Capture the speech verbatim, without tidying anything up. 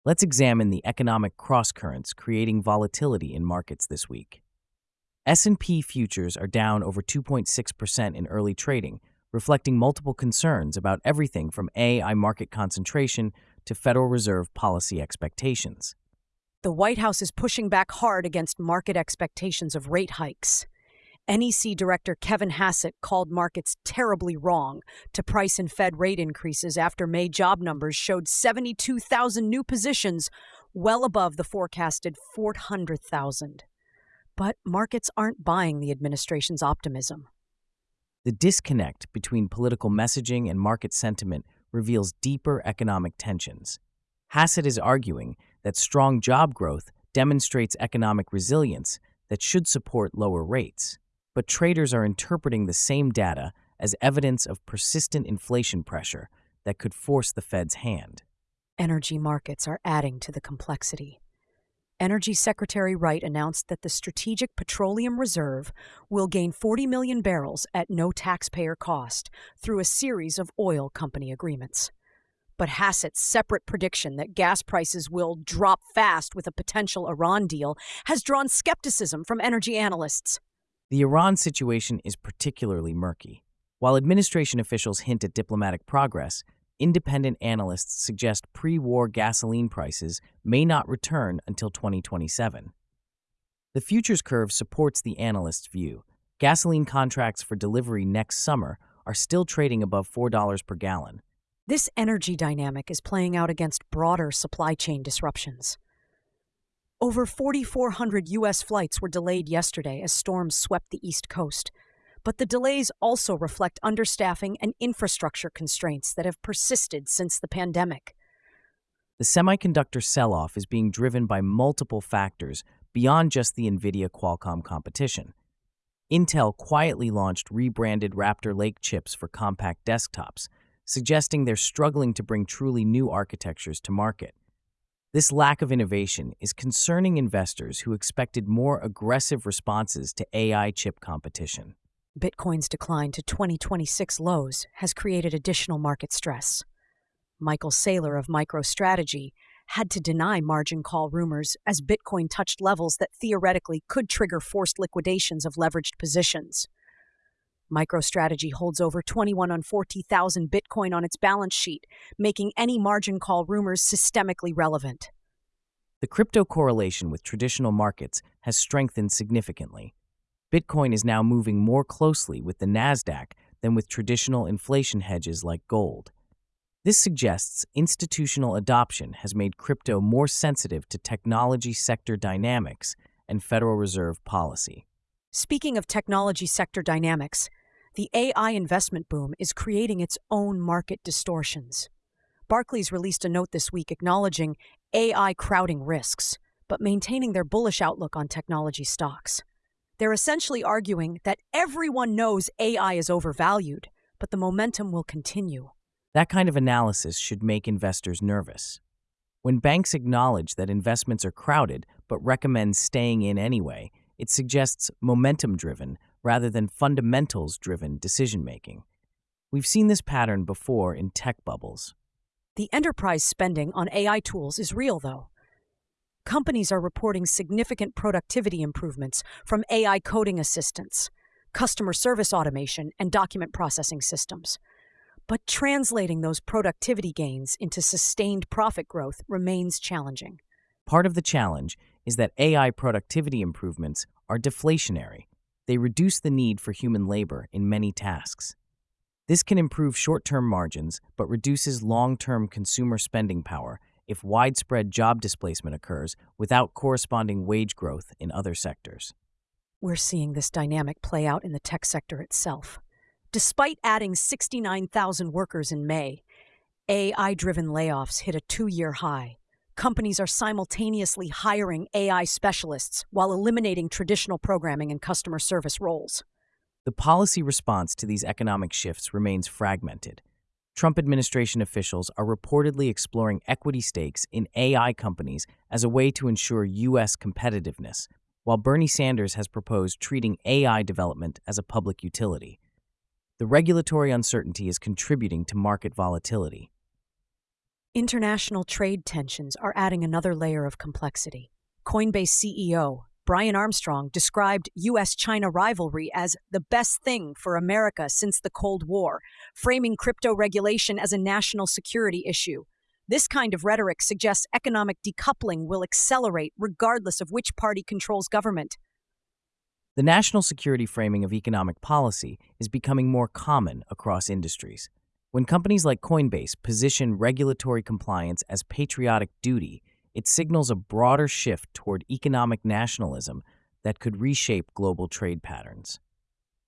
Let's examine the economic crosscurrents creating volatility in markets this week. S and P futures are down over two point six percent in early trading, reflecting multiple concerns about everything from A I market concentration to Federal Reserve policy expectations. The White House is pushing back hard against market expectations of rate hikes. N E C Director Kevin Hassett called markets terribly wrong to price in Fed rate increases after May job numbers showed seventy-two thousand new positions, well above the forecasted four hundred thousand. But markets aren't buying the administration's optimism. The disconnect between political messaging and market sentiment reveals deeper economic tensions. Hassett is arguing that strong job growth demonstrates economic resilience that should support lower rates. But traders are interpreting the same data as evidence of persistent inflation pressure that could force the Fed's hand. Energy markets are adding to the complexity. Energy Secretary Wright announced that the Strategic Petroleum Reserve will gain forty million barrels at no taxpayer cost through a series of oil company agreements. But Hassett's separate prediction that gas prices will drop fast with a potential Iran deal has drawn skepticism from energy analysts. The Iran situation is particularly murky. While administration officials hint at diplomatic progress, independent analysts suggest pre-war gasoline prices may not return until twenty twenty-seven. The futures curve supports the analyst's view. Gasoline contracts for delivery next summer are still trading above four dollars per gallon. This energy dynamic is playing out against broader supply chain disruptions. Over four thousand four hundred U S flights were delayed yesterday as storms swept the East Coast. But the delays also reflect understaffing and infrastructure constraints that have persisted since the pandemic. The semiconductor sell-off is being driven by multiple factors beyond just the NVIDIA-Qualcomm competition. Intel quietly launched rebranded Raptor Lake chips for compact desktops, suggesting they're struggling to bring truly new architectures to market. This lack of innovation is concerning investors who expected more aggressive responses to A I chip competition. Bitcoin's decline to twenty twenty-six lows has created additional market stress. Michael Saylor of MicroStrategy had to deny margin call rumors as Bitcoin touched levels that theoretically could trigger forced liquidations of leveraged positions. MicroStrategy holds over twenty-one on forty thousand Bitcoin on its balance sheet, making any margin call rumors systemically relevant. The crypto correlation with traditional markets has strengthened significantly. Bitcoin is now moving more closely with the Nasdaq than with traditional inflation hedges like gold. This suggests institutional adoption has made crypto more sensitive to technology sector dynamics and Federal Reserve policy. Speaking of technology sector dynamics, the A I investment boom is creating its own market distortions. Barclays released a note this week acknowledging A I crowding risks, but maintaining their bullish outlook on technology stocks. They're essentially arguing that everyone knows A I is overvalued, but the momentum will continue. That kind of analysis should make investors nervous. When banks acknowledge that investments are crowded but recommend staying in anyway, it suggests momentum-driven rather than fundamentals-driven decision-making. We've seen this pattern before in tech bubbles. The enterprise spending on A I tools is real, though. Companies are reporting significant productivity improvements from A I coding assistants, customer service automation, and document processing systems. But translating those productivity gains into sustained profit growth remains challenging. Part of the challenge is that A I productivity improvements are deflationary. They reduce the need for human labor in many tasks. This can improve short-term margins, but reduces long-term consumer spending power if widespread job displacement occurs without corresponding wage growth in other sectors. We're seeing this dynamic play out in the tech sector itself. Despite adding sixty-nine thousand workers in May, A I-driven layoffs hit a two-year high. Companies are simultaneously hiring A I specialists while eliminating traditional programming and customer service roles. The policy response to these economic shifts remains fragmented. Trump administration officials are reportedly exploring equity stakes in A I companies as a way to ensure U S competitiveness, while Bernie Sanders has proposed treating A I development as a public utility. The regulatory uncertainty is contributing to market volatility. International trade tensions are adding another layer of complexity. Coinbase C E O Brian Armstrong described U S China rivalry as the best thing for America since the Cold War, framing crypto regulation as a national security issue. This kind of rhetoric suggests economic decoupling will accelerate regardless of which party controls government. The national security framing of economic policy is becoming more common across industries. When companies like Coinbase position regulatory compliance as patriotic duty, it signals a broader shift toward economic nationalism that could reshape global trade patterns.